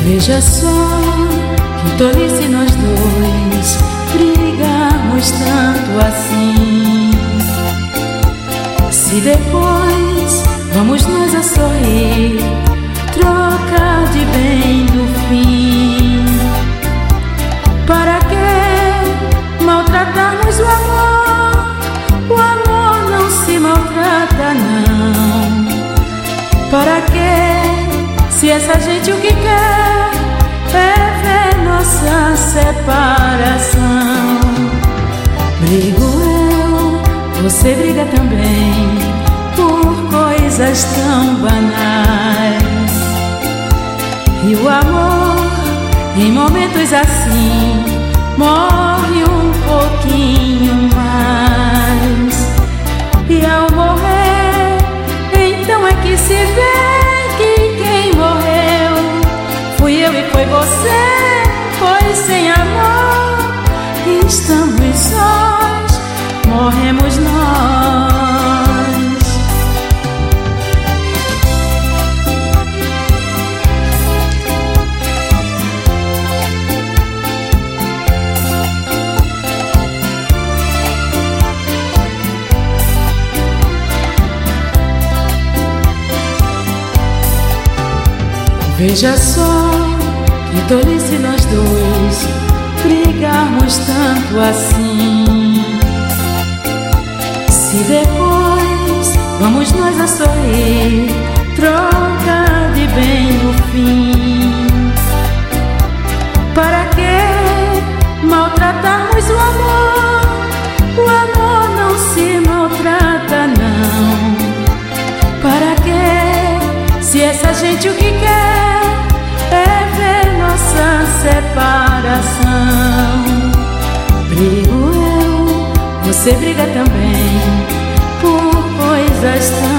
Veja só que tolice nós dois brigarmos tanto assim. Se depois vamos nós a sorrir, trocar de bem no fim, para que maltratarmos o amor? O amor não se maltrata, não. Para que, se essa gente o que quer é ver nossa separação? Brigo eu, você briga também, por coisas tão banais. E o amor, em momentos assim, morre um pouquinho mais. E ao morrer, então é que se vê que quem morreu fui eu e foi você. Pois sem amor estamos sós, morremos nós. Veja só que tolice nós dois brigarmos tanto assim. Se depois vamos nós a sorrir, trocar de bem no fim, para que maltratarmos o amor? O amor não se maltrata, não. Para que, se essa gente o que quer é ver nossa separação? Brigo eu, você briga também, por coisas tão